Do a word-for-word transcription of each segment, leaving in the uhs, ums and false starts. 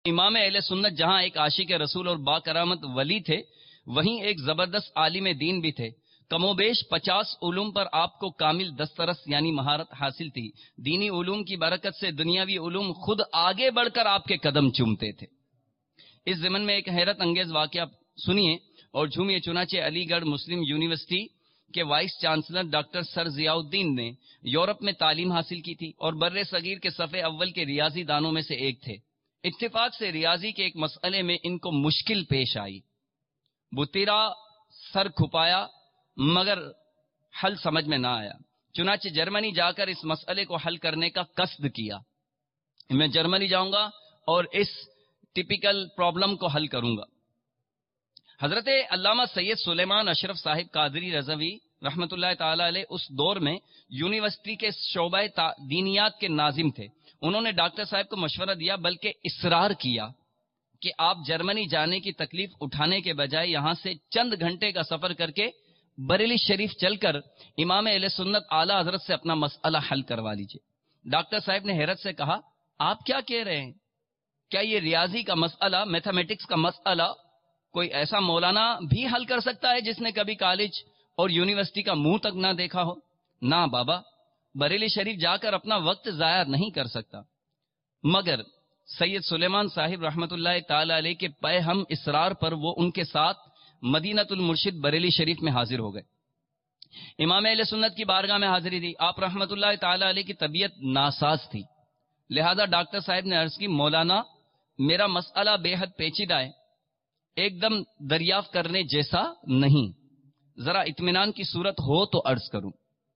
امام اہل سنت جہاں ایک عاشق رسول اور با کرامت ولی تھے، وہیں ایک زبردست عالم دین بھی تھے۔ کم و بیش پچاس علوم پر آپ کو کامل دسترس یعنی مہارت حاصل تھی۔ دینی علوم کی برکت سے دنیاوی علوم خود آگے بڑھ کر آپ کے قدم چومتے تھے۔ اس ضمن میں ایک حیرت انگیز واقعہ سنیے اور جھومیے۔ چنانچہ علی گڑھ مسلم یونیورسٹی کے vice chancellor doctor sir Ziauddin نے یورپ میں تعلیم حاصل کی تھی اور بر صغیر کے صف اول کے ریاضی دانوں میں سے ایک تھے۔ اتفاق سے ریاضی کے ایک مسئلے میں ان کو مشکل پیش آئی۔ بتیرا سر کھپایا مگر حل سمجھ میں نہ آیا۔ چنانچہ جرمنی جا کر اس مسئلے کو حل کرنے کا قصد کیا۔ میں جرمنی جاؤں گا اور اس ٹپیکل پرابلم کو حل کروں گا۔ حضرت علامہ سید سلیمان اشرف صاحب قادری رضوی رحمت اللہ تعالی علیہ اس دور میں یونیورسٹی کے شعبہ دینیات کے ناظم تھے۔ انہوں نے ڈاکٹر صاحب کو مشورہ دیا بلکہ اصرار کیا کہ آپ جرمنی جانے کی تکلیف اٹھانے کے بجائے یہاں سے چند گھنٹے کا سفر کر کے بریلی شریف چل کر امام اہل سنت اعلی حضرت سے اپنا مسئلہ حل کروا لیجئے۔ ڈاکٹر صاحب نے حیرت سے کہا، آپ کیا کہہ رہے ہیں؟ کیا یہ ریاضی کا مسئلہ، میتھمیٹکس کا مسئلہ کوئی ایسا مولانا بھی حل کر سکتا ہے جس نے کبھی کالج اور یونیورسٹی کا منہ تک نہ دیکھا ہو؟ نہ بابا، بریلی شریف جا کر اپنا وقت ضائع نہیں کر سکتا۔ مگر سید سلیمان صاحب رحمت اللہ تعالی علیہ کے پے ہم اسرار پر وہ ان کے ساتھ مدینۃ المرشد بریلی شریف میں حاضر ہو گئے۔ امام اہل سنت کی بارگاہ میں حاضری دی۔ آپ رحمت اللہ تعالی علیہ کی طبیعت ناساز تھی، لہذا ڈاکٹر صاحب نے عرض کی، مولانا میرا مسئلہ بے حد پیچیدہ ہے، ایک دم دریافت کرنے جیسا نہیں، ذرا اطمینان کی صورت ہو تو عرض کروں۔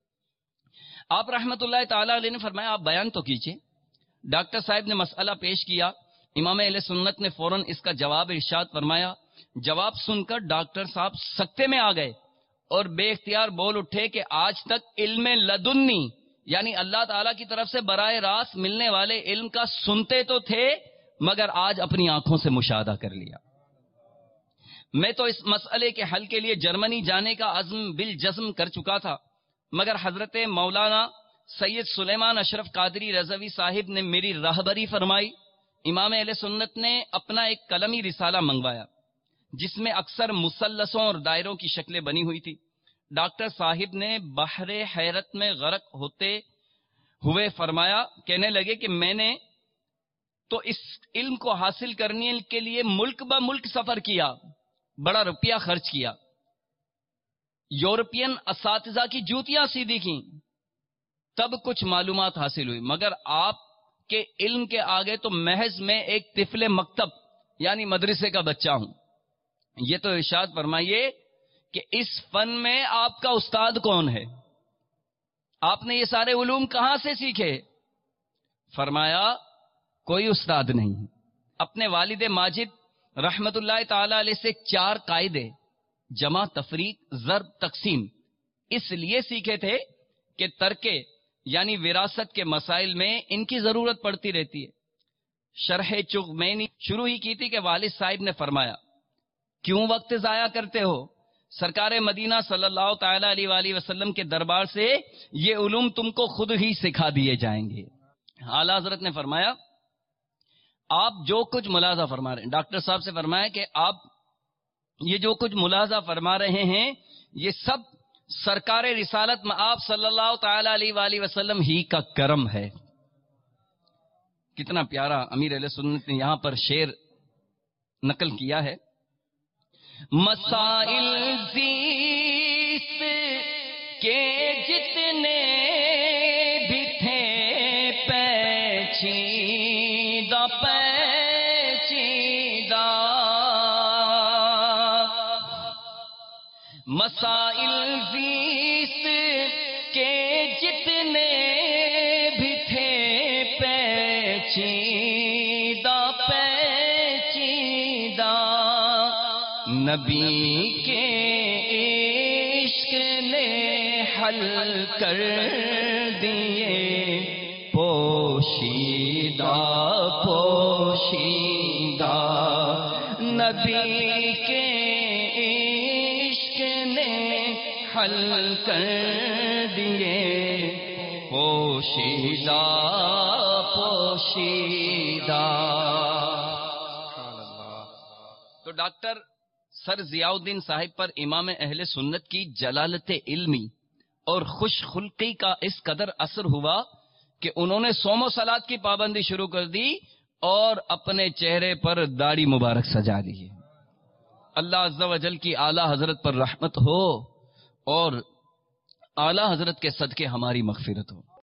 آپ رحمت اللہ تعالی علیہ نے فرمایا، آپ بیان تو کیجئے۔ ڈاکٹر صاحب نے مسئلہ پیش کیا۔ امام اہل سنت نے فوراً اس کا جواب ارشاد فرمایا۔ جواب سن کر ڈاکٹر صاحب سکتے میں آ گئے اور بے اختیار بول اٹھے کہ آج تک علم لدنی یعنی اللہ تعالیٰ کی طرف سے براہ راست ملنے والے علم کا سنتے تو تھے مگر آج اپنی آنکھوں سے مشاہدہ کر لیا۔ میں تو اس مسئلے کے حل کے لیے جرمنی جانے کا عزم بالجزم کر چکا تھا، مگر حضرت مولانا سید سلیمان اشرف قادری رضوی صاحب نے میری راہبری فرمائی۔ امام اہل سنت نے اپنا ایک قلمی رسالہ منگوایا جس میں اکثر مثلثوں اور دائروں کی شکلیں بنی ہوئی تھی۔ ڈاکٹر صاحب نے بحر حیرت میں غرق ہوتے ہوئے فرمایا، کہنے لگے کہ میں نے تو اس علم کو حاصل کرنے کے لیے ملک بہ ملک سفر کیا، بڑا روپیہ خرچ کیا، یورپین اساتذہ کی جوتیاں سیدھی کیں، تب کچھ معلومات حاصل ہوئی، مگر آپ کے علم کے آگے تو محض میں ایک طفل مکتب یعنی مدرسے کا بچہ ہوں۔ یہ تو ارشاد فرمائیے کہ اس فن میں آپ کا استاد کون ہے؟ آپ نے یہ سارے علوم کہاں سے سیکھے؟ فرمایا کوئی استاد نہیں، اپنے والد ماجد رحمت اللہ تعالی علیہ سے چار قاعدے جمع، تفریق، ضرب، تقسیم اس لیے سیکھے تھے کہ ترکے یعنی وراثت کے مسائل میں ان کی ضرورت پڑتی رہتی ہے۔ شرح چغ میں نے شروع ہی کی تھی کہ والد صاحب نے فرمایا، کیوں وقت ضائع کرتے ہو؟ سرکار مدینہ صلی اللہ تعالی علیہ وآلہ وسلم کے دربار سے یہ علوم تم کو خود ہی سکھا دیے جائیں گے۔ اعلی حضرت نے فرمایا، آپ جو کچھ ملاحظہ فرما رہے ہیں، ڈاکٹر صاحب سے فرمایا کہ آپ یہ جو کچھ ملاحظہ فرما رہے ہیں یہ سب سرکار رسالت میں آپ صلی اللہ تعالی علیہ وآلہ وسلم ہی کا کرم ہے۔ کتنا پیارا امیر اہل سنت نے یہاں پر شعر نقل کیا ہے۔ مسائل زیست کے جتنے بھی تھے پیچیدہ پیچیدہ، مسائل زیست کے جتنے بھی تھے پیچیدہ پیچیدہ، نبی کے عشق نے حل کر دیے پوشیدہ پوشیدہ، نبی کے عشق نے حل کر دیے پوشیدہ پوشیدہ۔ تو ڈاکٹر سر ضیاء الدین صاحب پر امام اہل سنت کی جلالت علمی اور خوش خلقی کا اس قدر اثر ہوا کہ انہوں نے صوم و صلات کی پابندی شروع کر دی اور اپنے چہرے پر داڑھی مبارک سجا لی ہے۔ اللہ عز و جل کی اعلیٰ حضرت پر رحمت ہو اور اعلیٰ حضرت کے صدقے ہماری مغفرت ہو۔